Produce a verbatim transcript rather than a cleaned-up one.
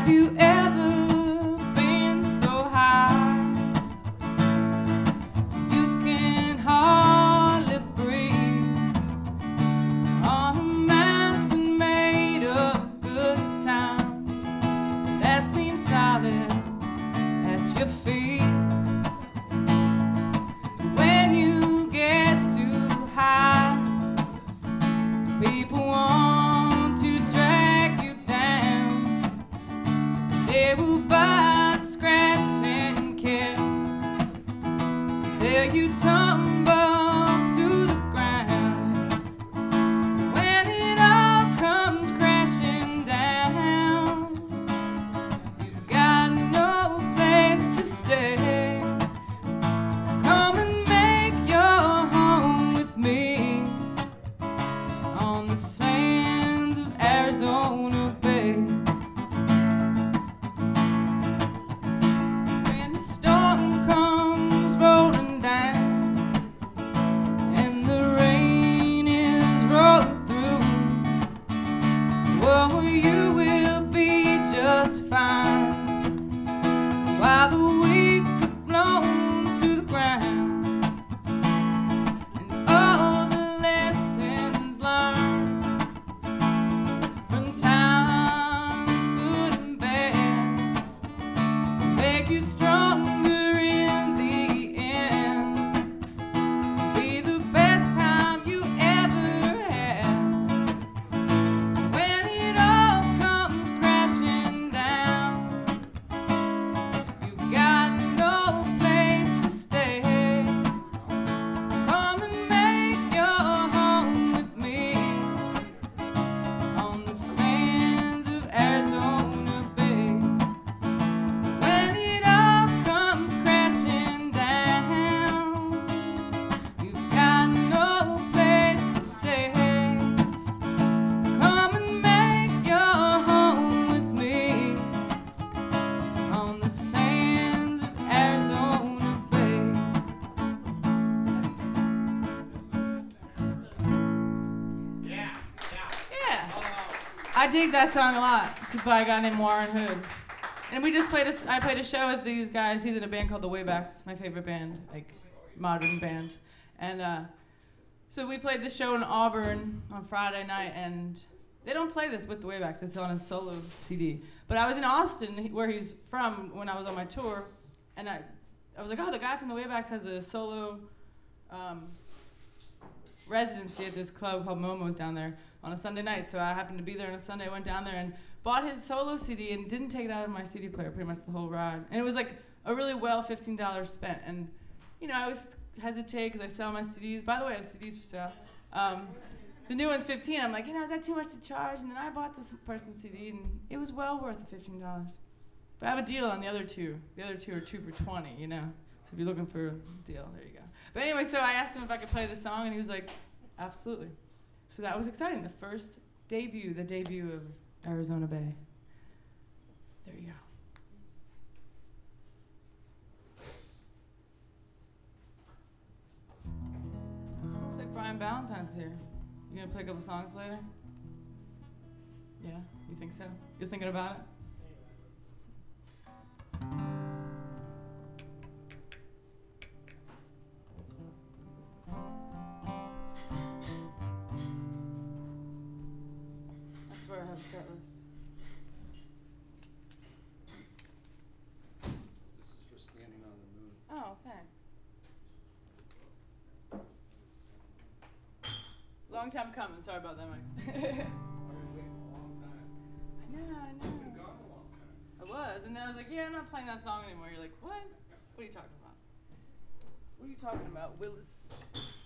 Have you ever been so high you can hardly breathe on a mountain made of good times that seems solid at your feet? When you get too high, people want to drag you down. They will bite, scratch, and kill till you tumble to the ground. When it all comes crashing down, you've got no place to stay. Come and make your home with me on the sands of Arizona Bay. When the storm comes rolling down and the rain is rolling through, well, you will be just fine while the weak are blown to the ground. And all the lessons learned from times good and bad make you stronger in the end. Be the best time you ever had. When it all comes crashing down, you've got no place to stay. Come and make your home with me on the sands of Arizona Bay. When it all comes crashing down, you've got no place to stay. Come and make your home with me on the sands of Arizona Bay. Yeah. I dig that song a lot. It's by a guy named Warren Hood. And we just played a, I played a show with these guys. He's in a band called The Waybacks, my favorite band, like modern band. And uh, so we played the show in Auburn on Friday night, and they don't play this with The Waybacks. It's on a solo C D. But I was in Austin, where he's from, when I was on my tour, and I, I was like, oh, the guy from The Waybacks has a solo um, residency at this club called Momo's down there on a Sunday night. So I happened to be there on a Sunday. I went down there and bought his solo C D and didn't take it out of my C D player pretty much the whole ride. And it was like a really well fifteen dollars spent. And, you know, I always hesitate because I sell my C Ds. By the way, I have C Ds for sale. Um, the new one's fifteen. I'm like, you know, is that too much to charge? And then I bought this person's C D, and it was well worth the fifteen dollars. But I have a deal on the other two. The other two are two for twenty, you know. So if you're looking for a deal, there you go. But anyway, so I asked him if I could play this song, and he was like, absolutely. So that was exciting. The first debut, the debut of Arizona Bay. There you go. Looks like Brian Valentine's here. You gonna play a couple songs later? Yeah, you think so? You're thinking about it? I swear I have a set list. This is for Standing on the Moon. Oh, thanks. Long time coming. Sorry about that, Mike. I've been waiting a long time. I know, I You've know. been gone a long time. I was, and then I was like, yeah, I'm not playing that song anymore. You're like, what? What are you talking about? What are you talking about, Willis?